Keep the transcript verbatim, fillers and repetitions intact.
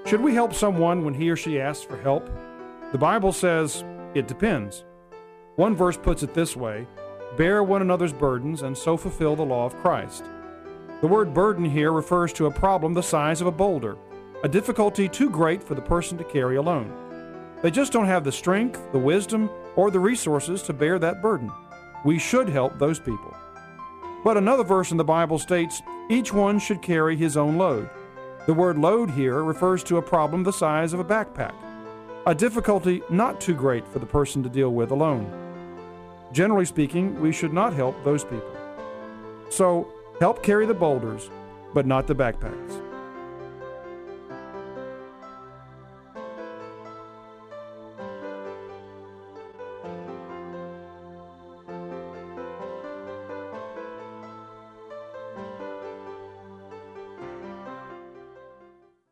Should we help someone when he or she asks for help? The Bible says it depends. One verse puts it this way: bear one another's burdens and so fulfill the law of Christ. The word burden here refers to a problem the size of a boulder, a difficulty too great for the person to carry alone. They just don't have the strength, the wisdom, or the resources to bear that burden. We should help those people. But another verse in the Bible states each one should carry his own load. The word load here refers to a problem the size of a backpack, a difficulty not too great for the person to deal with alone. Generally speaking, we should not help those people. So, help carry the boulders, but not the backpacks.